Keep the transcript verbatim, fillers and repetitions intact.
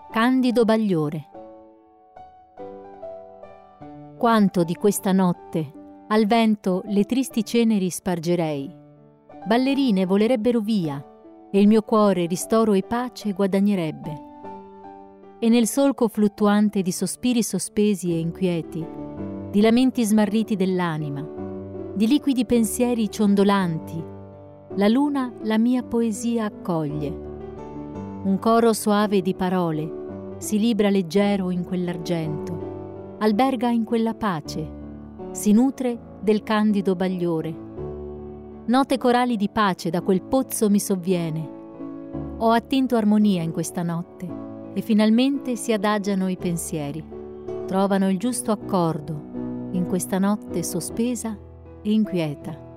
Candido Bagliore. Quanto di questa notte al vento le tristi ceneri spargerei. Ballerine volerebbero via e il mio cuore ristoro e pace guadagnerebbe. E nel solco fluttuante di sospiri sospesi e inquieti, di lamenti smarriti dell'anima, di liquidi pensieri ciondolanti, la luna la mia poesia accoglie. Un coro soave di parole si libra leggero in quell'argento, alberga in quella pace, si nutre del candido bagliore. Note corali di pace da quel pozzo mi sovviene. Ho attinto armonia in questa notte e finalmente si adagiano i pensieri, trovano il giusto accordo in questa notte sospesa e inquieta.